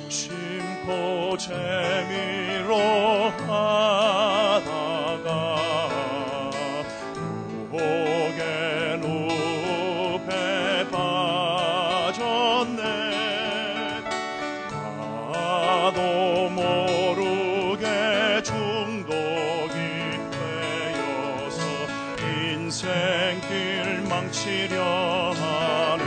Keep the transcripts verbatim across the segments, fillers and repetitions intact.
심고 재미로 하다가 유혹의 늪에 빠졌네. 나도 모르게 중독이 되어서 인생길 망치려 하네.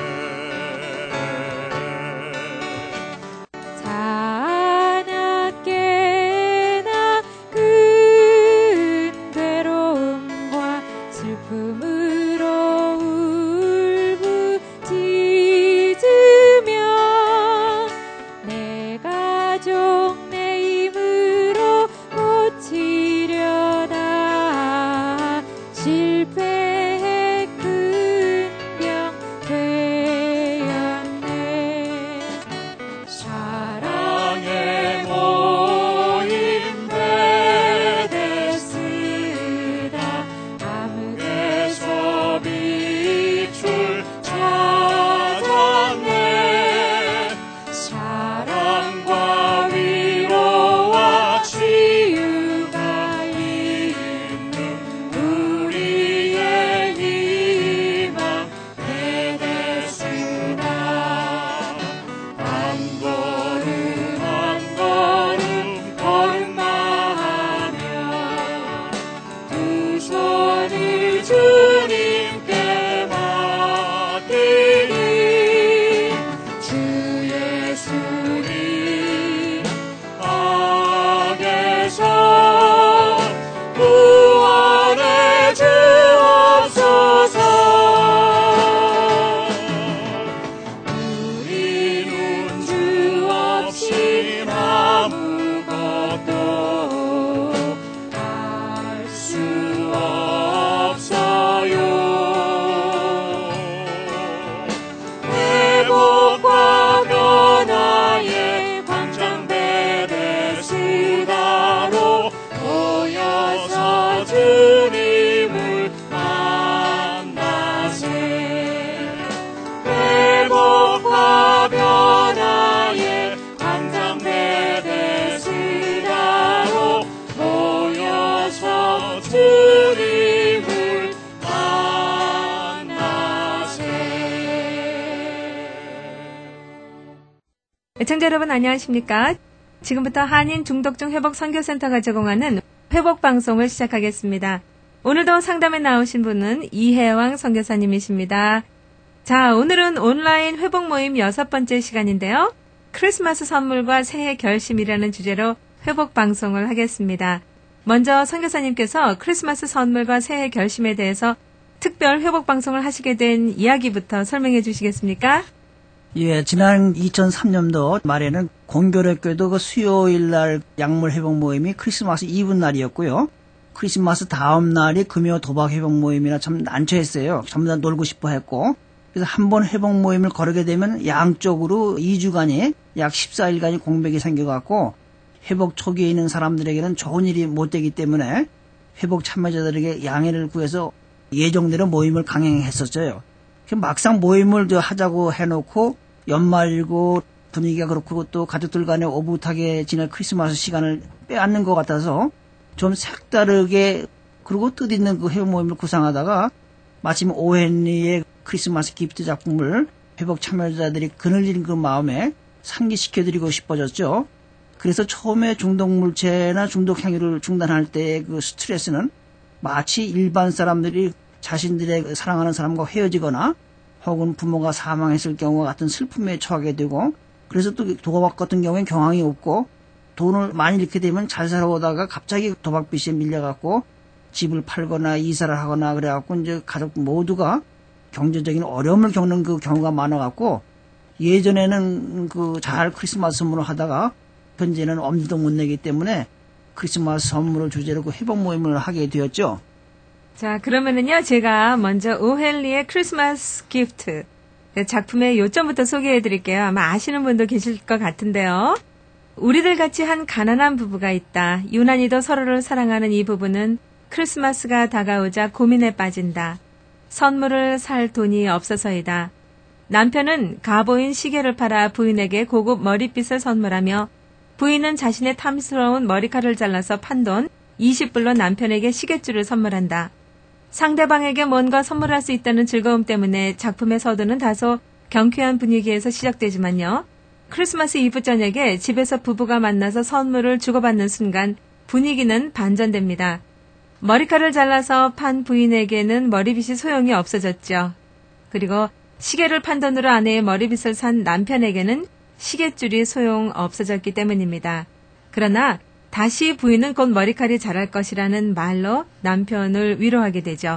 애청자 여러분 안녕하십니까? 지금부터 한인 중독증 회복 선교센터가 제공하는 회복 방송을 시작하겠습니다. 오늘도 상담에 나오신 분은 이혜왕 선교사님이십니다. 자, 오늘은 온라인 회복 모임 여섯 번째 시간인데요. 크리스마스 선물과 새해 결심이라는 주제로 회복 방송을 하겠습니다. 먼저 선교사님께서 크리스마스 선물과 새해 결심에 대해서 특별 회복 방송을 하시게 된 이야기부터 설명해 주시겠습니까? 예, 지난 이천삼 년도 말에는 공교롭게도 그 수요일 날 약물 회복 모임이 크리스마스 이브 날이었고요. 크리스마스 다음 날이 금요 도박 회복 모임이라 참 난처했어요. 전부 다 놀고 싶어 했고. 그래서 한 번 회복 모임을 거르게 되면 양쪽으로 이 주간이 약 십사 일간이 공백이 생겨갖고 회복 초기에 있는 사람들에게는 좋은 일이 못 되기 때문에 회복 참여자들에게 양해를 구해서 예정대로 모임을 강행했었어요. 막상 모임을 하자고 해놓고 연말이고 분위기가 그렇고 또 가족들 간에 오붓하게 지낼 크리스마스 시간을 빼앗는 것 같아서 좀 색다르게 그리고 뜻있는 그 회복 모임을 구상하다가 마침 오헨리의 크리스마스 기프트 작품을 회복 참여자들이 그늘진 그 마음에 상기시켜드리고 싶어졌죠. 그래서 처음에 중독 물체나 중독 행위를 중단할 때의 그 스트레스는 마치 일반 사람들이 자신들의 사랑하는 사람과 헤어지거나 혹은 부모가 사망했을 경우와 같은 슬픔에 처하게 되고 그래서 또 도박 같은 경우엔 경황이 없고 돈을 많이 잃게 되면 잘 살아오다가 갑자기 도박 빚에 밀려갖고 집을 팔거나 이사를 하거나 그래갖고 이제 가족 모두가 경제적인 어려움을 겪는 그 경우가 많아갖고 예전에는 그 잘 크리스마스 선물을 하다가 현재는 엄두도 못 내기 때문에 크리스마스 선물을 주제로 그 회복 모임을 하게 되었죠. 자, 그러면은요, 제가 먼저 오헨리의 크리스마스 기프트 작품의 요점부터 소개해 드릴게요. 아마 아시는 분도 계실 것 같은데요. 우리들 같이 한 가난한 부부가 있다. 유난히도 서로를 사랑하는 이 부부는 크리스마스가 다가오자 고민에 빠진다. 선물을 살 돈이 없어서이다. 남편은 가보인 시계를 팔아 부인에게 고급 머리빗을 선물하며 부인은 자신의 탐스러운 머리카락을 잘라서 판 돈 이십 불로 남편에게 시계줄을 선물한다. 상대방에게 뭔가 선물할 수 있다는 즐거움 때문에 작품의 서두는 다소 경쾌한 분위기에서 시작되지만요. 크리스마스 이브 저녁에 집에서 부부가 만나서 선물을 주고받는 순간 분위기는 반전됩니다. 머리카락을 잘라서 판 부인에게는 머리빗이 소용이 없어졌죠. 그리고 시계를 판 돈으로 아내의 머리빗을 산 남편에게는 시계줄이 소용 없어졌기 때문입니다. 그러나 다시 부인은 곧 머리카락이 자랄 것이라는 말로 남편을 위로하게 되죠.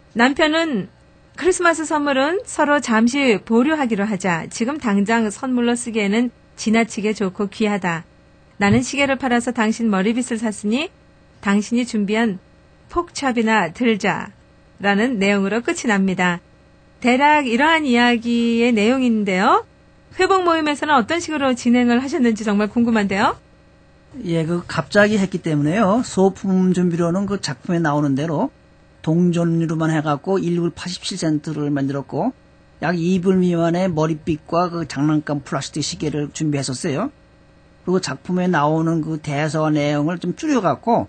남편은 크리스마스 선물은 서로 잠시 보류하기로 하자. 지금 당장 선물로 쓰기에는 지나치게 좋고 귀하다. 나는 시계를 팔아서 당신 머리빗을 샀으니 당신이 준비한 폭찹이나 들자. 라는 내용으로 끝이 납니다. 대략 이러한 이야기의 내용인데요. 회복 모임에서는 어떤 식으로 진행을 하셨는지 정말 궁금한데요. 예, 그 갑자기 했기 때문에요. 소품 준비로는 그 작품에 나오는 대로 동전으로만 해갖고 일 불 팔십칠 센트를 만들었고 약 이 불 미만의 머리빗과 그 장난감 플라스틱 시계를 준비했었어요. 그리고 작품에 나오는 그 대사와 내용을 좀 줄여갖고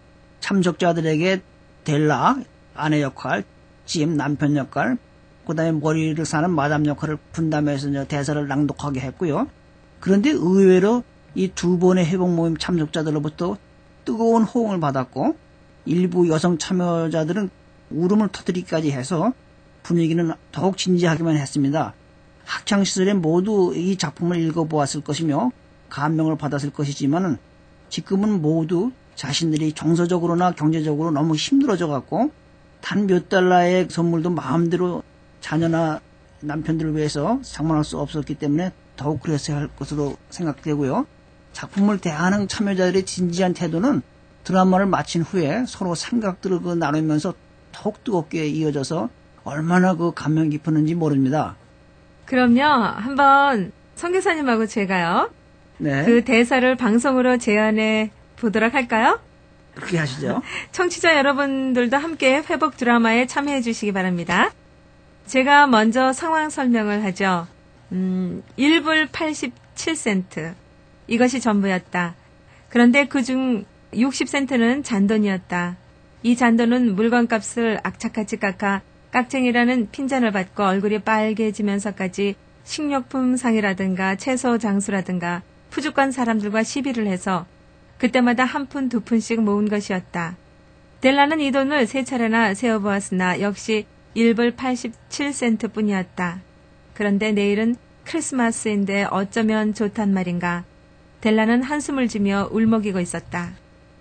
참석자들에게 델라, 아내 역할, 찜, 남편 역할, 그 다음에 머리를 사는 마담 역할을 분담해서 대사를 낭독하게 했고요. 그런데 의외로 이 두 번의 회복 모임 참석자들로부터 뜨거운 호응을 받았고 일부 여성 참여자들은 울음을 터뜨리기까지 해서 분위기는 더욱 진지하기만 했습니다. 학창시절에 모두 이 작품을 읽어보았을 것이며 감명을 받았을 것이지만 지금은 모두 자신들이 정서적으로나 경제적으로 너무 힘들어져 갖고 단 몇 달러의 선물도 마음대로 자녀나 남편들을 위해서 상관할 수 없었기 때문에 더욱 그랬어야 할 것으로 생각되고요. 작품을 대하는 참여자들의 진지한 태도는 드라마를 마친 후에 서로 생각들을 그 나누면서 더욱 뜨겁게 이어져서 얼마나 그 감명 깊었는지 모릅니다. 그럼요. 한번 선교사님하고 제가요. 네. 그 대사를 방송으로 제안해 보도록 할까요? 그렇게 하시죠. 청취자 여러분들도 함께 회복 드라마에 참여해 주시기 바랍니다. 제가 먼저 상황 설명을 하죠. 음, 일 불 팔십칠 센트. 이것이 전부였다. 그런데 그중 육십 센트는 잔돈이었다. 이 잔돈은 물건값을 악착같이 깎아 깍쟁이라는 핀잔을 받고 얼굴이 빨개지면서까지 식료품 상이라든가 채소 장수라든가 푸주권 사람들과 시비를 해서 그때마다 한 푼 두 푼씩 모은 것이었다. 델라는 이 돈을 세 차례나 세어보았으나 역시 일 불 팔십칠 센트 뿐이었다. 그런데 내일은 크리스마스인데 어쩌면 좋단 말인가. 델라는 한숨을 지며 울먹이고 있었다.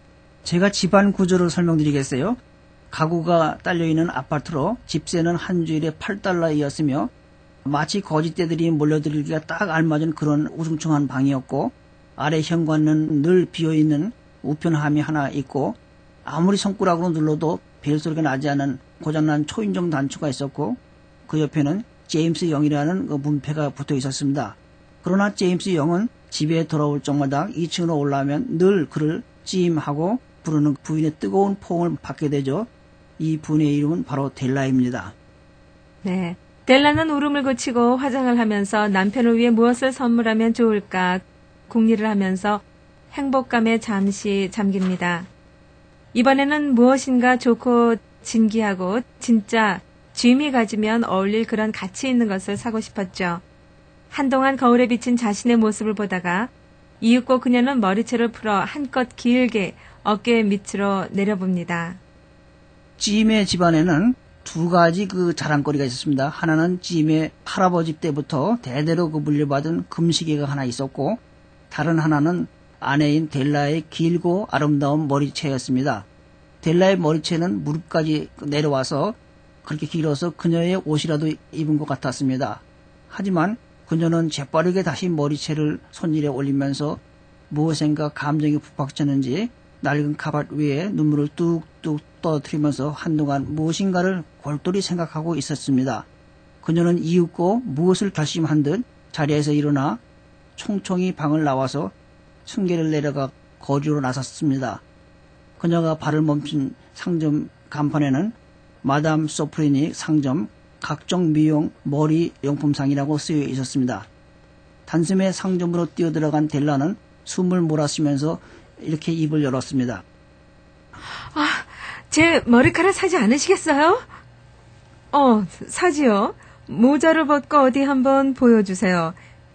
제가 집안 구조를 설명드리겠어요. 가구가 딸려있는 아파트로 집세는 한 주일에 팔 달러이었으며 마치 거짓대들이 몰려들기가 딱 알맞은 그런 우중충한 방이었고 아래 현관은 늘 비어있는 우편함이 하나 있고 아무리 손가락으로 눌러도 벨소리가 나지 않은 고장난 초인종 단추가 있었고 그 옆에는 제임스 영이라는 그 문패가 붙어 있었습니다. 그러나 제임스 영은 집에 돌아올 적마다 이 층으로 올라오면 늘 그를 찜하고 부르는 부인의 뜨거운 포옹을 받게 되죠. 이 부인의 이름은 바로 델라입니다. 네, 델라는 울음을 고치고 화장을 하면서 남편을 위해 무엇을 선물하면 좋을까 궁리를 하면서 행복감에 잠시 잠깁니다. 이번에는 무엇인가 좋고 진기하고 진짜 쥐미 가지면 어울릴 그런 가치 있는 것을 사고 싶었죠. 한동안 거울에 비친 자신의 모습을 보다가 이윽고 그녀는 머리채를 풀어 한껏 길게 어깨 밑으로 내려봅니다. 찜의 집안에는 두 가지 그 자랑거리가 있었습니다. 하나는 찜의 할아버지 때부터 대대로 그 물려받은 금시계가 하나 있었고 다른 하나는 아내인 델라의 길고 아름다운 머리채였습니다. 델라의 머리채는 무릎까지 내려와서 그렇게 길어서 그녀의 옷이라도 입은 것 같았습니다. 하지만 그녀는 재빠르게 다시 머리채를 손질해 올리면서 무엇인가 감정이 북박쳤는지 낡은 카ባት 위에 눈물을 뚝뚝 떨어뜨리면서 한동안 무엇인가를 골똘히 생각하고 있었습니다. 그녀는 이윽고 무엇을 결심한 듯 자리에서 일어나 총총히 방을 나와서 층계를 내려가 거리로 나섰습니다. 그녀가 발을 멈춘 상점 간판에는 마담 소프리니 상점 각종 미용, 머리 용품상이라고 쓰여 있었습니다. 단숨에 상점으로 뛰어들어간 델라는 숨을 몰아쉬면서 이렇게 입을 열었습니다. 아, 제 머리카락 사지 않으시겠어요? 어, 사지요. 모자를 벗고 어디 한번 보여주세요.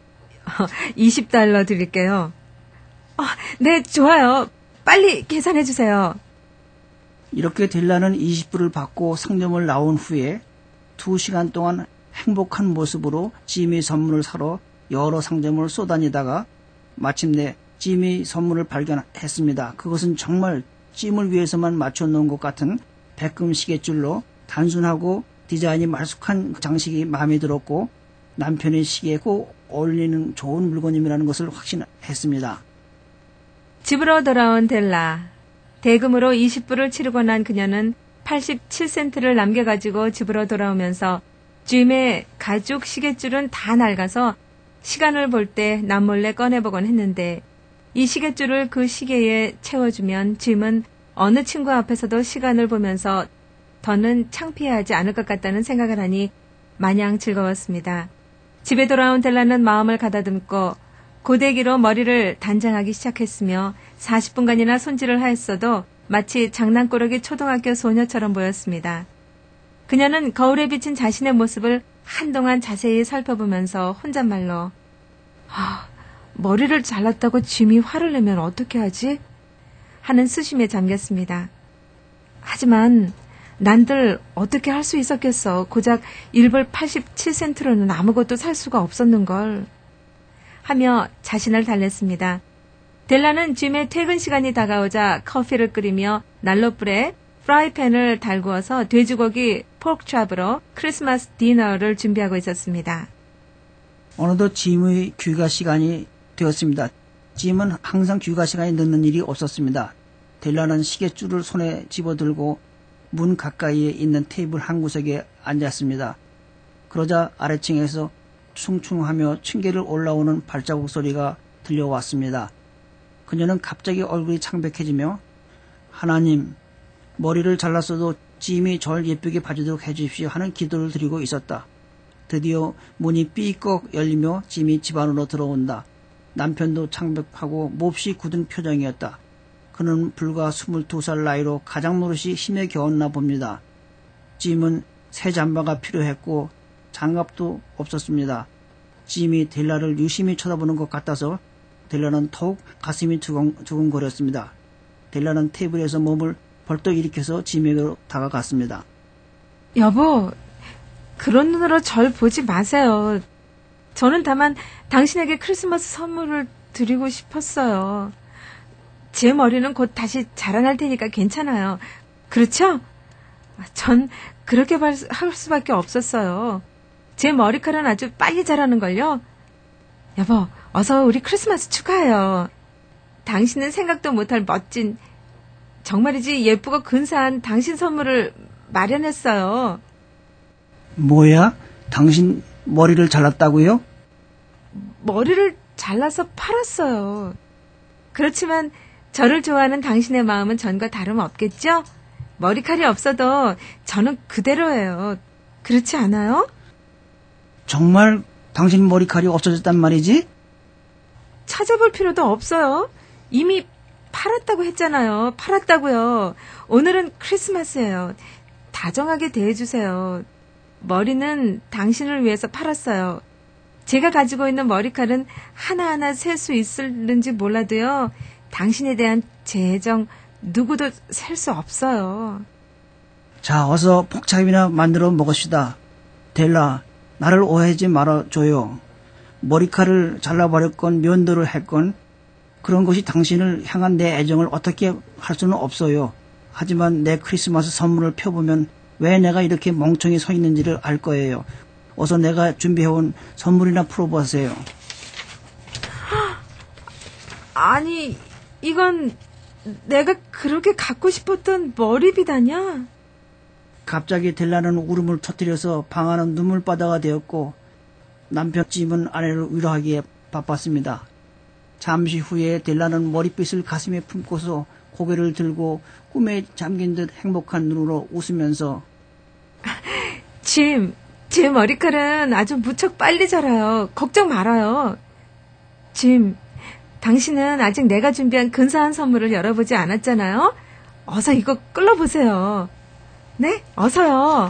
이십 달러 드릴게요. 아, 네, 좋아요. 빨리 계산해주세요. 이렇게 델라는 이십 불을 받고 상점을 나온 후에 두 시간 동안 행복한 모습으로 짐이 선물을 사러 여러 상점을 쏘다니다가 마침내 짐이 선물을 발견했습니다. 그것은 정말 짐을 위해서만 맞춰놓은 것 같은 백금 시계줄로 단순하고 디자인이 말쑥한 장식이 마음에 들었고 남편의 시계에 꼭 어울리는 좋은 물건임이라는 것을 확신했습니다. 집으로 돌아온 델라. 대금으로 이십 불을 치르고 난 그녀는 팔십칠 센트를 남겨가지고 집으로 돌아오면서 짐의 가죽 시계줄은 다 낡아서 시간을 볼 때 남몰래 꺼내보곤 했는데 이 시계줄을 그 시계에 채워주면 짐은 어느 친구 앞에서도 시간을 보면서 더는 창피해하지 않을 것 같다는 생각을 하니 마냥 즐거웠습니다. 집에 돌아온 델라는 마음을 가다듬고 고데기로 머리를 단장하기 시작했으며 사십 분간이나 손질을 하였어도 마치 장난꾸러기 초등학교 소녀처럼 보였습니다. 그녀는 거울에 비친 자신의 모습을 한동안 자세히 살펴보면서 혼잣말로 아, 머리를 잘랐다고 짐이 화를 내면 어떻게 하지? 하는 수심에 잠겼습니다. 하지만 난들 어떻게 할 수 있었겠어. 고작 일 불 팔십칠 센트로는 아무것도 살 수가 없었는걸. 하며 자신을 달랬습니다. 델라는 짐의 퇴근 시간이 다가오자 커피를 끓이며 난로불에 프라이팬을 달구어서 돼지고기 포크찹으로 크리스마스 디너를 준비하고 있었습니다. 어느덧 짐의 귀가 시간이 되었습니다. 짐은 항상 귀가 시간이 늦는 일이 없었습니다. 델라는 시계줄을 손에 집어들고 문 가까이에 있는 테이블 한 구석에 앉았습니다. 그러자 아래층에서 충충하며 층계를 올라오는 발자국 소리가 들려왔습니다. 그녀는 갑자기 얼굴이 창백해지며 하나님, 머리를 잘랐어도 짐이 절 예쁘게 봐주도록 해주십시오 하는 기도를 드리고 있었다. 드디어 문이 삐걱 열리며 짐이 집 안으로 들어온다. 남편도 창백하고 몹시 굳은 표정이었다. 그는 불과 스물두 살 나이로 가장 노릇이 힘에 겨웠나 봅니다. 짐은 새 잠바가 필요했고 장갑도 없었습니다. 짐이 델라를 유심히 쳐다보는 것 같아서 델라는 더욱 가슴이 두근, 두근거렸습니다. 델라는 테이블에서 몸을 벌떡 일으켜서 짐에게로 다가갔습니다. 여보, 그런 눈으로 절 보지 마세요. 저는 다만 당신에게 크리스마스 선물을 드리고 싶었어요. 제 머리는 곧 다시 자라날 테니까 괜찮아요. 그렇죠? 전 그렇게 할 수밖에 없었어요. 제 머리카락은 아주 빨리 자라는걸요. 여보, 어서 우리 크리스마스 축하해요. 당신은 생각도 못할 멋진, 정말이지 예쁘고 근사한 당신 선물을 마련했어요. 뭐야? 당신 머리를 잘랐다고요? 머리를 잘라서 팔았어요. 그렇지만 저를 좋아하는 당신의 마음은 전과 다름없겠죠? 머리칼이 없어도 저는 그대로예요. 그렇지 않아요? 정말 당신 머리칼이 없어졌단 말이지? 찾아볼 필요도 없어요. 이미 팔았다고 했잖아요. 팔았다고요. 오늘은 크리스마스예요. 다정하게 대해주세요. 머리는 당신을 위해서 팔았어요. 제가 가지고 있는 머리칼은 하나하나 셀 수 있을는지 몰라도요. 당신에 대한 제 애정 누구도 셀 수 없어요. 자, 어서 폭차이나 만들어 먹읍시다. 델라, 나를 오해하지 말아줘요. 머리칼을 잘라버렸건 면도를 했건 그런 것이 당신을 향한 내 애정을 어떻게 할 수는 없어요. 하지만 내 크리스마스 선물을 펴보면 왜 내가 이렇게 멍청이 서 있는지를 알 거예요. 어서 내가 준비해온 선물이나 풀어보세요. 아니, 이건 내가 그렇게 갖고 싶었던 머리빗 아냐? 갑자기 델라는 울음을 터뜨려서 방 안은 눈물바다가 되었고 남편 짐은 아내를 위로하기에 바빴습니다. 잠시 후에 델라는 머리빗을 가슴에 품고서 고개를 들고 꿈에 잠긴 듯 행복한 눈으로 웃으면서 짐, 제 머리칼은 아주 무척 빨리 자라요. 걱정 말아요. 짐, 당신은 아직 내가 준비한 근사한 선물을 열어보지 않았잖아요. 어서 이거 끌어보세요. 네? 어서요.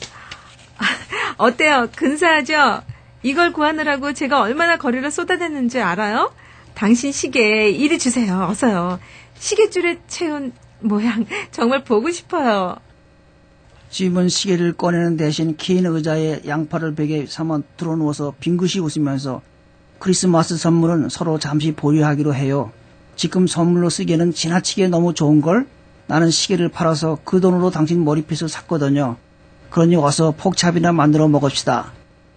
어때요? 근사하죠? 이걸 구하느라고 제가 얼마나 거리를 쏟아냈는지 알아요? 당신 시계 이리 주세요. 어서요. 시계줄에 채운 모양 정말 보고 싶어요. 짐은 시계를 꺼내는 대신 긴 의자에 양팔을 베개 삼아 들어누워서 빙긋이 웃으면서 크리스마스 선물은 서로 잠시 보유하기로 해요. 지금 선물로 쓰기에는 지나치게 너무 좋은걸? 나는 시계를 팔아서 그 돈으로 당신 머리핏을 샀거든요. 그러니 어서 폭찹이나 만들어 먹읍시다.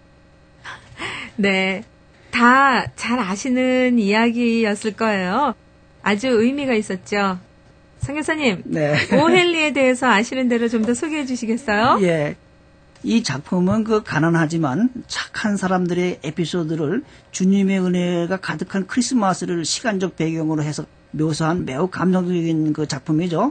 네, 다 잘 아시는 이야기였을 거예요. 아주 의미가 있었죠. 선교사님, 네. 오헨리에 대해서 아시는 대로 좀 더 소개해 주시겠어요? 예. 이 작품은 그 가난하지만 착한 사람들의 에피소드를 주님의 은혜가 가득한 크리스마스를 시간적 배경으로 해서 묘사한 매우 감성적인 그 작품이죠.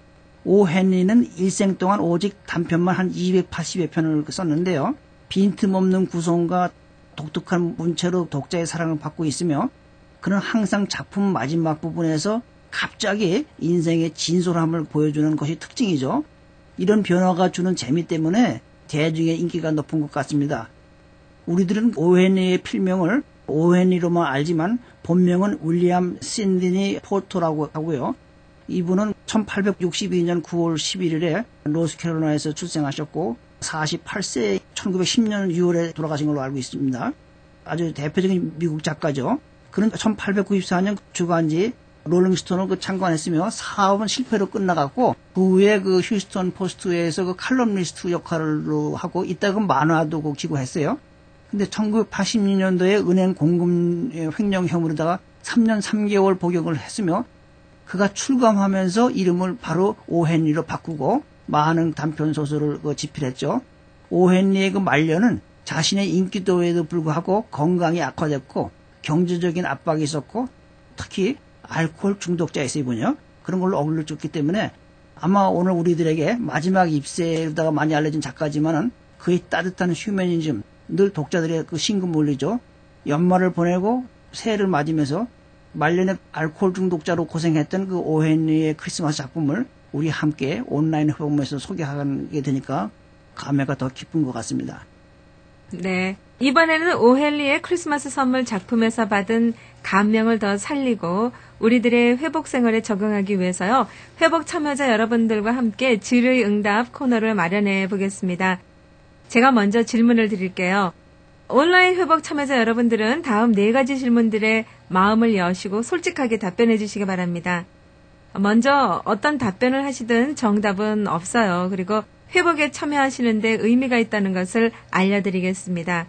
오 헨리는 일생 동안 오직 단편만 한 이백팔십여 편을 썼는데요. 빈틈없는 구성과 독특한 문체로 독자의 사랑을 받고 있으며 그는 항상 작품 마지막 부분에서 갑자기 인생의 진솔함을 보여주는 것이 특징이죠. 이런 변화가 주는 재미 때문에 대중의 인기가 높은 것 같습니다. 우리들은 오 헨리의 필명을 오 헨리로만 알지만 본명은 윌리엄 신디니 포터라고 하고요. 이분은 천팔백육십이 년 구월 십일일에 노스캐롤라이나에서 출생하셨고 사십팔 세에 천구백십 년 유월에 돌아가신 걸로 알고 있습니다. 아주 대표적인 미국 작가죠. 그는 천팔백구십사 년 주간지 롤링스톤을 그 창간했으며 사업은 실패로 끝나갔고 그 후에 그 휴스턴 포스트에서 그 칼럼니스트 역할로 하고 이따가 만화도 그 기고했어요. 근데 천구백팔십육 년도에 은행 공금 횡령 혐의로다가 삼 년 삼 개월 복역을 했으며 그가 출감하면서 이름을 바로 오 헨리로 바꾸고 많은 단편 소설을 그 집필했죠. 오 헨리의 그 말년은 자신의 인기도에도 불구하고 건강이 악화됐고 경제적인 압박이 있었고 특히 알코올 중독자였어요, 이분요. 그런 걸로 억울을 줬기 때문에 아마 오늘 우리들에게 마지막 입세로다가 많이 알려진 작가지만은 그의 따뜻한 휴머니즘, 늘 독자들의 그 심금 올리죠. 연말을 보내고 새해를 맞으면서 말년에 알코올 중독자로 고생했던 그 오 헨리의 크리스마스 작품을 우리 함께 온라인 회복에서 소개하게 되니까 감회가 더 깊은 것 같습니다. 네. 이번에는 오 헨리의 크리스마스 선물 작품에서 받은 감명을 더 살리고 우리들의 회복 생활에 적응하기 위해서요. 회복 참여자 여러분들과 함께 질의응답 코너를 마련해 보겠습니다. 제가 먼저 질문을 드릴게요. 온라인 회복 참여자 여러분들은 다음 네 가지 질문들의 마음을 여시고 솔직하게 답변해 주시기 바랍니다. 먼저 어떤 답변을 하시든 정답은 없어요. 그리고 회복에 참여하시는데 의미가 있다는 것을 알려드리겠습니다.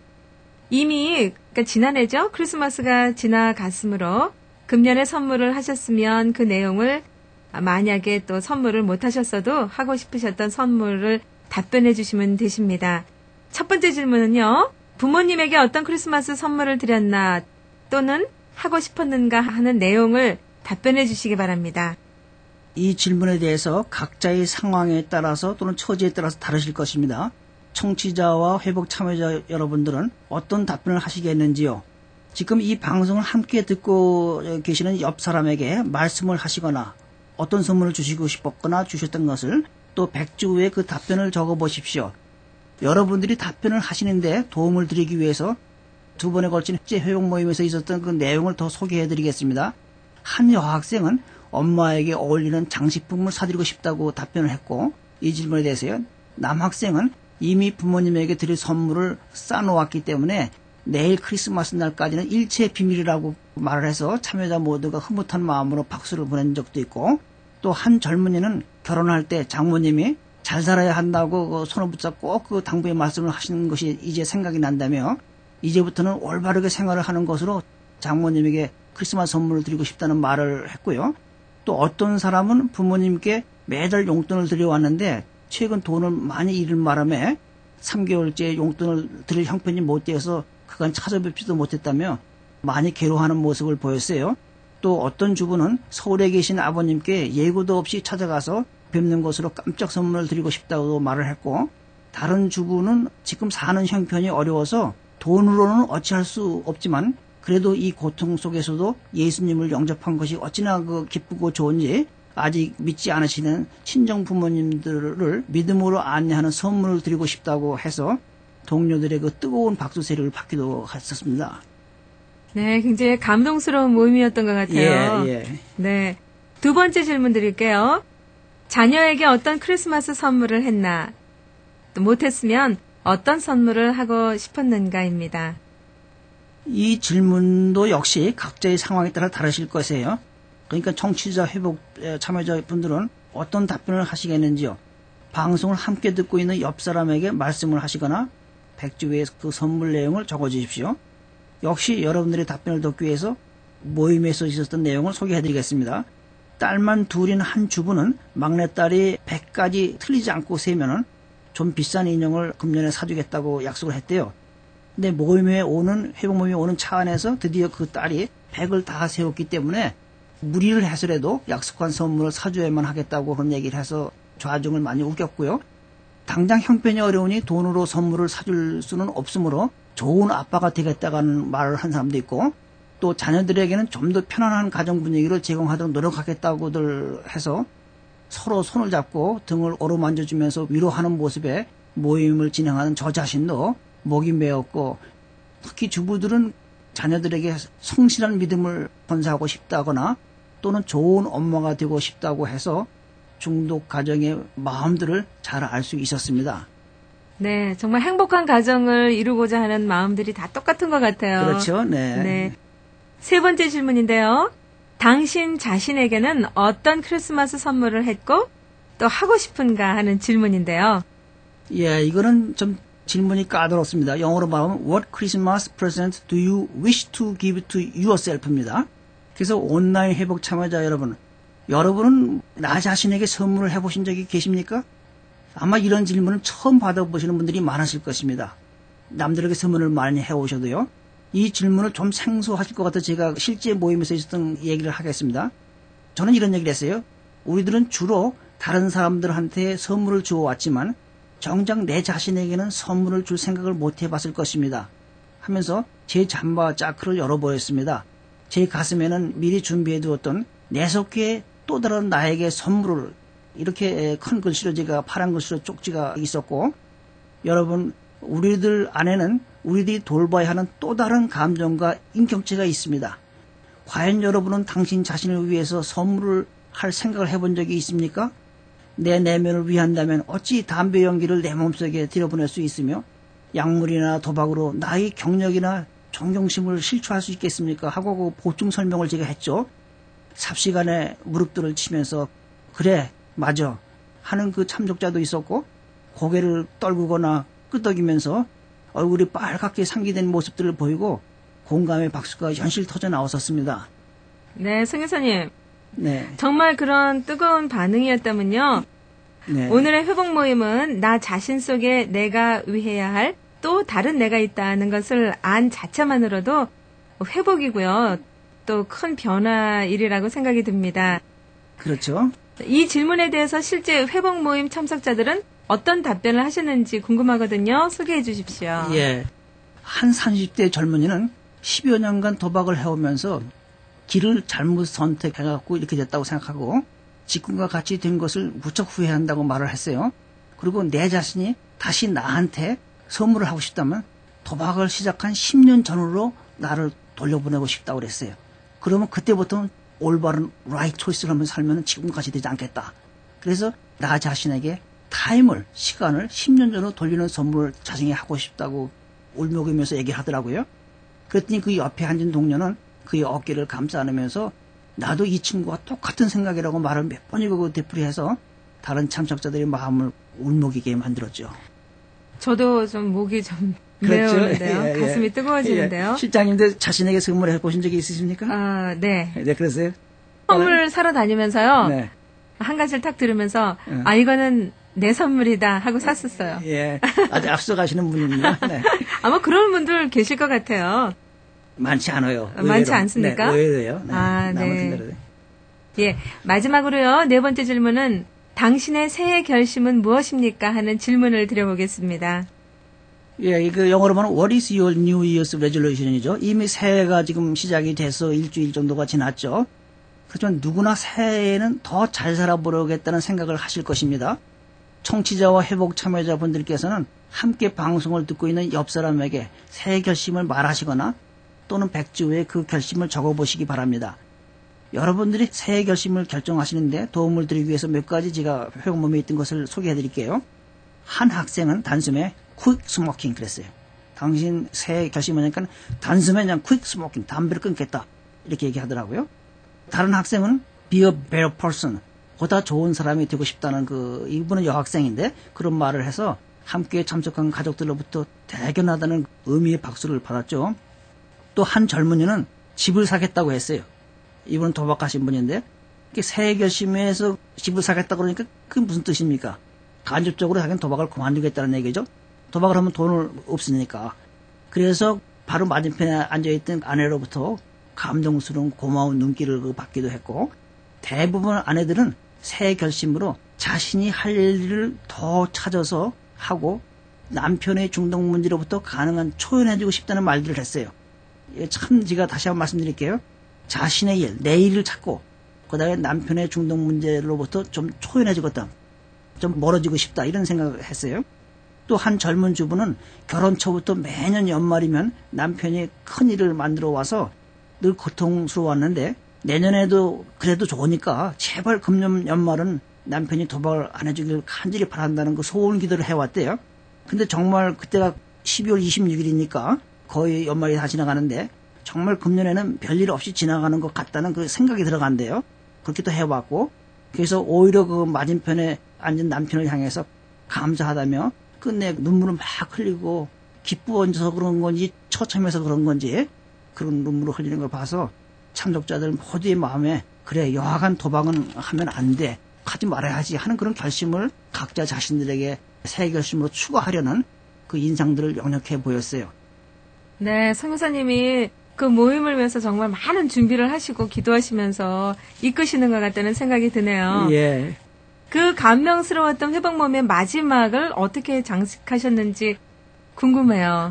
이미 그러니까 지난해죠. 크리스마스가 지나갔으므로 금년에 선물을 하셨으면 그 내용을 만약에 또 선물을 못 하셨어도 하고 싶으셨던 선물을 답변해 주시면 되십니다. 첫 번째 질문은요. 부모님에게 어떤 크리스마스 선물을 드렸나 또는 하고 싶었는가 하는 내용을 답변해 주시기 바랍니다. 이 질문에 대해서 각자의 상황에 따라서 또는 처지에 따라서 다르실 것입니다. 청취자와 회복 참여자 여러분들은 어떤 답변을 하시겠는지요. 지금 이 방송을 함께 듣고 계시는 옆 사람에게 말씀을 하시거나 어떤 선물을 주시고 싶었거나 주셨던 것을 또 백 주 후에 그 답변을 적어보십시오. 여러분들이 답변을 하시는데 도움을 드리기 위해서 두 번에 걸친 회복 모임에서 있었던 그 내용을 더 소개해드리겠습니다. 한 여학생은 엄마에게 어울리는 장식품을 사드리고 싶다고 답변을 했고 이 질문에 대해서요. 남학생은 이미 부모님에게 드릴 선물을 싸놓았기 때문에 내일 크리스마스 날까지는 일체 비밀이라고 말을 해서 참여자 모두가 흐뭇한 마음으로 박수를 보낸 적도 있고 또 한 젊은이는 결혼할 때 장모님이 잘 살아야 한다고 손을 붙잡고 꼭 그 당부의 말씀을 하시는 것이 이제 생각이 난다며 이제부터는 올바르게 생활을 하는 것으로 장모님에게 크리스마스 선물을 드리고 싶다는 말을 했고요. 또 어떤 사람은 부모님께 매달 용돈을 드려왔는데 최근 돈을 많이 잃은 바람에 삼 개월째 용돈을 드릴 형편이 못 되어서 그간 찾아뵙지도 못했다며 많이 괴로워하는 모습을 보였어요. 또 어떤 주부는 서울에 계신 아버님께 예고도 없이 찾아가서 뵙는 것으로 깜짝 선물을 드리고 싶다고 말을 했고 다른 주부는 지금 사는 형편이 어려워서 돈으로는 어찌할 수 없지만 그래도 이 고통 속에서도 예수님을 영접한 것이 어찌나 그 기쁘고 좋은지 아직 믿지 않으시는 친정 부모님들을 믿음으로 안내하는 선물을 드리고 싶다고 해서 동료들의 그 뜨거운 박수 세례를 받기도 했었습니다. 네, 굉장히 감동스러운 모임이었던 것 같아요. 예, 예. 네. 두 번째 질문 드릴게요. 자녀에게 어떤 크리스마스 선물을 했나? 또 못했으면 어떤 선물을 하고 싶었는가입니다. 이 질문도 역시 각자의 상황에 따라 다르실 것이에요. 그러니까 청취자 회복 참여자 분들은 어떤 답변을 하시겠는지요. 방송을 함께 듣고 있는 옆 사람에게 말씀을 하시거나 백주에 그 선물 내용을 적어주십시오. 역시 여러분들의 답변을 듣기 위해서 모임에서 있었던 내용을 소개해드리겠습니다. 딸만 둘인 한 주부는 막내딸이 백까지 틀리지 않고 세면은 좀 비싼 인형을 금년에 사주겠다고 약속을 했대요. 근데 모임에 오는, 회복 모임에 오는 차 안에서 드디어 그 딸이 백을 다 세웠기 때문에 무리를 해서라도 약속한 선물을 사줘야만 하겠다고 그런 얘기를 해서 좌중을 많이 우겼고요. 당장 형편이 어려우니 돈으로 선물을 사줄 수는 없으므로 좋은 아빠가 되겠다는 말을 한 사람도 있고 또 자녀들에게는 좀 더 편안한 가정 분위기를 제공하도록 노력하겠다고들 해서 서로 손을 잡고 등을 어루만져주면서 위로하는 모습에 모임을 진행하는 저 자신도 목이 메었고 특히 주부들은 자녀들에게 성실한 믿음을 건사하고 싶다거나 또는 좋은 엄마가 되고 싶다고 해서 중독 가정의 마음들을 잘 알 수 있었습니다. 네, 정말 행복한 가정을 이루고자 하는 마음들이 다 똑같은 것 같아요. 그렇죠. 네. 네. 세 번째 질문인데요. 당신 자신에게는 어떤 크리스마스 선물을 했고 또 하고 싶은가 하는 질문인데요. 예, 이거는 좀 질문이 까다롭습니다. 영어로 말하면 What Christmas present do you wish to give to yourself입니다. 그래서 온라인 회복 참여자 여러분, 여러분은 나 자신에게 선물을 해보신 적이 계십니까? 아마 이런 질문을 처음 받아보시는 분들이 많으실 것입니다. 남들에게 선물을 많이 해오셔도요. 이 질문을 좀 생소하실 것 같아 제가 실제 모임에서 있었던 얘기를 하겠습니다. 저는 이런 얘기를 했어요. 우리들은 주로 다른 사람들한테 선물을 주어왔지만 정작 내 자신에게는 선물을 줄 생각을 못 해봤을 것입니다. 하면서 제 잠바 자크를 열어보였습니다. 제 가슴에는 미리 준비해두었던 내 속에 또 다른 나에게 선물을 이렇게 큰 글씨로 제가 파란 글씨로 쪽지가 있었고 여러분 우리들 안에는 우리들이 돌봐야 하는 또 다른 감정과 인격체가 있습니다. 과연 여러분은 당신 자신을 위해서 선물을 할 생각을 해본 적이 있습니까? 내 내면을 위한다면 어찌 담배 연기를 내 몸속에 들여보낼 수 있으며 약물이나 도박으로 나의 경력이나 존경심을 실추할 수 있겠습니까? 하고 그 보충 설명을 제가 했죠. 삽시간에 무릎들을 치면서 그래 맞아 하는 그 참석자도 있었고 고개를 떨구거나 끄덕이면서 얼굴이 빨갛게 상기된 모습들을 보이고 공감의 박수가 현실 터져 나왔었습니다. 네, 성교사님. 네. 정말 그런 뜨거운 반응이었다면요. 네. 오늘의 회복 모임은 나 자신 속에 내가 위해야 할 또 다른 내가 있다는 것을 안 자체만으로도 회복이고요. 또 큰 변화일이라고 생각이 듭니다. 그렇죠. 이 질문에 대해서 실제 회복 모임 참석자들은 어떤 답변을 하셨는지 궁금하거든요. 소개해 주십시오. 예. 한 삼십 대 젊은이는 십여 년간 도박을 해오면서 길을 잘못 선택해갖고 이렇게 됐다고 생각하고 직군과 같이 된 것을 무척 후회한다고 말을 했어요. 그리고 내 자신이 다시 나한테 선물을 하고 싶다면 도박을 시작한 십 년 전으로 나를 돌려보내고 싶다고 그랬어요. 그러면 그때부터는 올바른 right choice를 하면서 살면 지금까지 되지 않겠다. 그래서 나 자신에게 타임을, 시간을 십 년 전으로 돌리는 선물을 자신이 하고 싶다고 울먹이면서 얘기를 하더라고요. 그랬더니 그 옆에 앉은 동료는 그의 어깨를 감싸 안으면서 나도 이 친구와 똑같은 생각이라고 말을 몇 번이고 되풀이해서 다른 참석자들의 마음을 울먹이게 만들었죠. 저도 좀 목이 좀 그렇죠. 메어오는데요. 예, 예. 가슴이 뜨거워지는데요. 예. 실장님들 자신에게 선물해 보신 적이 있으십니까? 아, 네. 네, 그러세요? 선물 사러 다니면서요. 네. 한 가지를 딱 들으면서 네. 아 이거는 내 선물이다 하고 샀었어요. 예, 아주 앞서가시는 분입니다. 네. 아마 그런 분들 계실 것 같아요. 많지 않아요. 의외로. 많지 않습니까? 네, 의외로요. 네. 아, 남은 네. 분들은. 예, 마지막으로요. 네 번째 질문은 당신의 새해 결심은 무엇입니까? 하는 질문을 드려보겠습니다. 예, 이거 영어로 보면 What is your New Year's resolution이죠. 이미 새해가 지금 시작이 돼서 일주일 정도가 지났죠. 하지만 누구나 새해에는 더 잘 살아보려겠다는 생각을 하실 것입니다. 청취자와 회복 참여자분들께서는 함께 방송을 듣고 있는 옆 사람에게 새해 결심을 말하시거나 또는 백 주 후에 그 결심을 적어보시기 바랍니다. 여러분들이 새해 결심을 결정하시는데 도움을 드리기 위해서 몇 가지 제가 회복 몸에 있던 것을 소개해드릴게요. 한 학생은 단숨에 quick smoking 그랬어요. 당신 새해 결심하니까 단숨에 그냥 quick smoking, 담배를 끊겠다 이렇게 얘기하더라고요. 다른 학생은 be a better person, 보다 좋은 사람이 되고 싶다는 그 이분은 여학생인데 그런 말을 해서 함께 참석한 가족들로부터 대견하다는 의미의 박수를 받았죠. 또 한 젊은이는 집을 사겠다고 했어요. 이분은 도박하신 분인데 새해 결심해서 집을 사겠다고 그러니까 그게 무슨 뜻입니까? 간접적으로 하긴 도박을 그만두겠다는 얘기죠. 도박을 하면 돈을 없으니까. 그래서 바로 맞은편에 앉아있던 아내로부터 감동스러운 고마운 눈길을 받기도 했고 대부분 아내들은 새해 결심으로 자신이 할 일을 더 찾아서 하고 남편의 중독 문제로부터 가능한 초연해지고 싶다는 말들을 했어요. 참 제가 다시 한번 말씀드릴게요. 자신의 일, 내 일을 찾고 그 다음에 남편의 중독 문제로부터 좀 초연해지겠다. 좀 멀어지고 싶다 이런 생각을 했어요. 또 한 젊은 주부는 결혼 초부터 매년 연말이면 남편이 큰일을 만들어 와서 늘 고통스러웠는데 내년에도 그래도 좋으니까 제발 금년 연말은 남편이 도박을 안 해주길 간절히 바란다는 그 소원 기도를 해왔대요. 근데 정말 그때가 십이월 이십육일이니까 거의 연말이 다 지나가는데 정말 금년에는 별일 없이 지나가는 것 같다는 그 생각이 들어간대요. 그렇게 또 해왔고 그래서 오히려 그 맞은편에 앉은 남편을 향해서 감사하다며 끝내 눈물을 막 흘리고 기쁘어져서 그런 건지 처참해서 그런 건지 그런 눈물을 흘리는 걸 봐서 참석자들 모두의 마음에 그래 여하간 도박은 하면 안 돼. 하지 말아야지 하는 그런 결심을 각자 자신들에게 새 결심으로 추구하려는 그 인상들을 역력해 보였어요. 네, 선교사님이 그 모임을 위해서 정말 많은 준비를 하시고 기도하시면서 이끄시는 것 같다는 생각이 드네요. 예. 그 감명스러웠던 회복 모임의 마지막을 어떻게 장식하셨는지 궁금해요.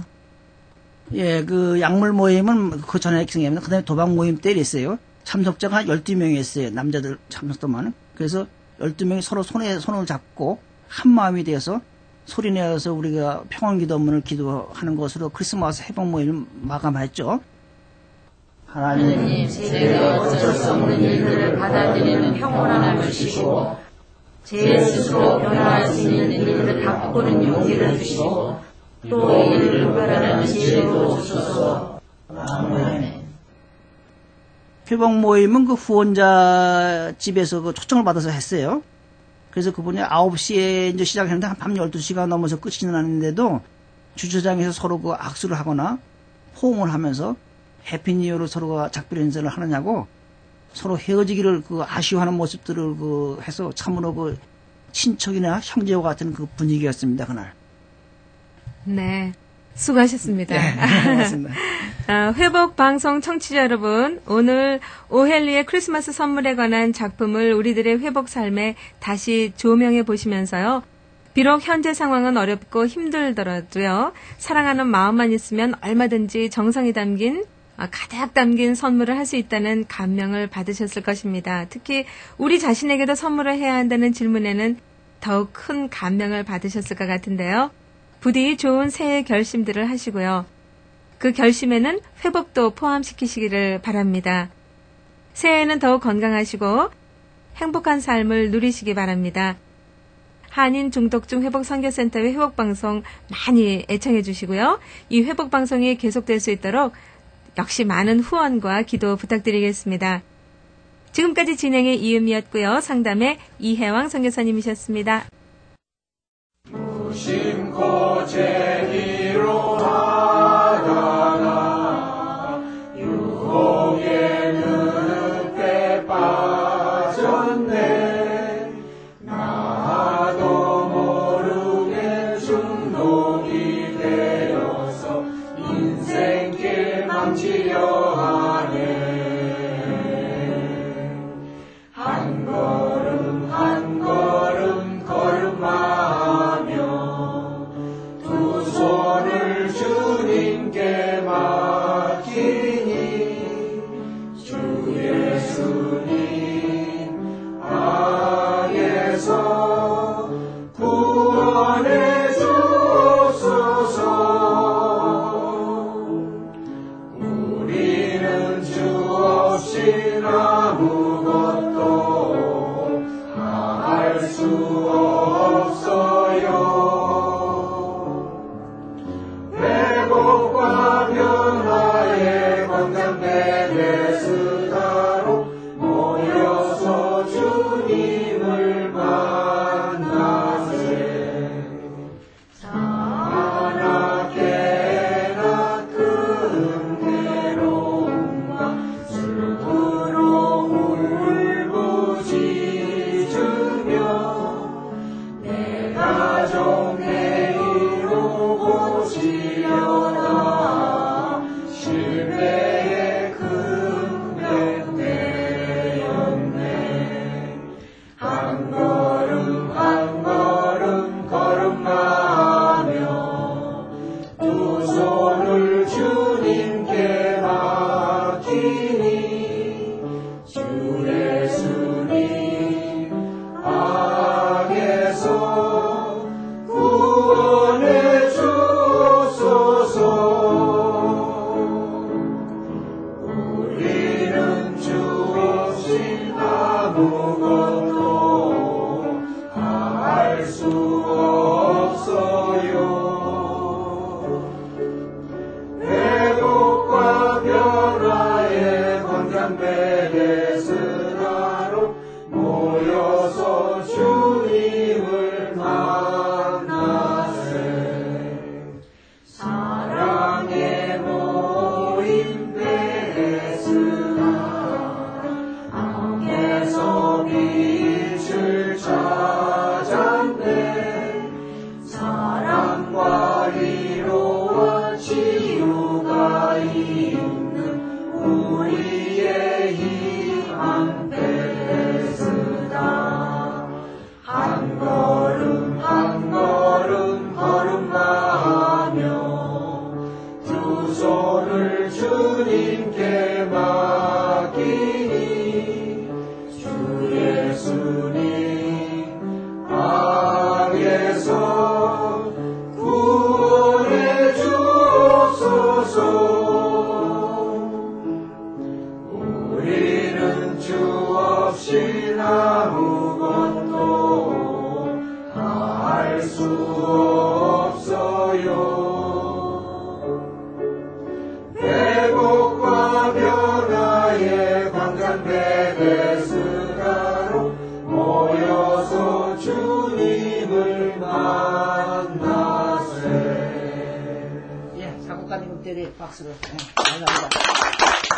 예, 그 약물 모임은 그 전에 생겼는데 그 다음에 도박 모임 때 있어요. 참석자가 한 열두 명이었어요. 남자들 참석도만. 그래서 열두 명이 서로 손에 손을 잡고 한 마음이 되어서 소리내어서 우리가 평안기도문을 기도하는 것으로 크리스마스 회복 모임을 마감했죠. 하나님, 제게 어쩔 수 없는 일들을 받아들이는 평온함을 주시고 제 스스로 변화할 수 있는 일들을 바꾸는 용기를 주시고 또 이를 구별하는 지혜도 주소서. 아멘. 회복 모임은 그 후원자 집에서 그 초청을 받아서 했어요. 그래서 그분이 아홉 시에 이제 시작했는데 한 밤 열두 시가 넘어서 끝이 났는데도 주차장에서 서로 그 악수를 하거나 호응을 하면서 해피니어로 서로가 작별 인사를 하느냐고 서로 헤어지기를 그 아쉬워하는 모습들을 그 해서 참으로 그 친척이나 형제와 같은 그 분위기였습니다, 그날. 네. 수고하셨습니다. 네, 고맙습니다. 아, 회복 방송 청취자 여러분, 오늘 오헬리의 크리스마스 선물에 관한 작품을 우리들의 회복 삶에 다시 조명해 보시면서요. 비록 현재 상황은 어렵고 힘들더라도요. 사랑하는 마음만 있으면 얼마든지 정성이 담긴 아, 가득 담긴 선물을 할 수 있다는 감명을 받으셨을 것입니다. 특히 우리 자신에게도 선물을 해야 한다는 질문에는 더욱 큰 감명을 받으셨을 것 같은데요. 부디 좋은 새해 결심들을 하시고요. 그 결심에는 회복도 포함시키시기를 바랍니다. 새해에는 더욱 건강하시고 행복한 삶을 누리시기 바랍니다. 한인 중독중 회복선교센터의 회복방송 많이 애청해 주시고요. 이 회복방송이 계속될 수 있도록 역시 많은 후원과 기도 부탁드리겠습니다. 지금까지 진행의 이음이었고요. 상담의 이혜왕 선교사님이셨습니다. 무심코 제기로 하다가 유혹에 늪에 빠졌네. 나도 모르게 중독이 되어서 인생길 망치려 하네. 한 걸음 한 걸음 예수님 악에서 구원해 주옵소서. 우리는 주 없이 아무것도 할 수 없어요. 회복과 변화의 건강 베데스다로 모여서 주님을 만나세. 산악계나 큰 괴로움과 슬픔으로 울부짖으며 내 가정 내 이루고 지려다 실패의 큰 뱃대였네. 한 걸음 한 걸음 걸음마며 두 손을 주님께 맡기니 주 예수님 악에서 구원해 주옵소서. 우리는 주 없이 아무것도 할 수 없어요. 회복과 변화의 건강 베데스다로 모여서 주님을 만나세. 사랑의 모임 베데스다 악에서 빛을 찾았네. 사랑과 위로와 치유가 있는 우리의 희망 베데스다. 한 걸음 한 걸음 걸음마며 두 손을 주님께 맡기니 주 예수님 악에서 구원해 주옵소서. 우리는 주 없이 아무것도 할 수 없어요. 회복과 변화의 관광 베데스다로 모여서 주님을 만나세. 예, 사국가님 때리 박수로. 네, 감사합니다.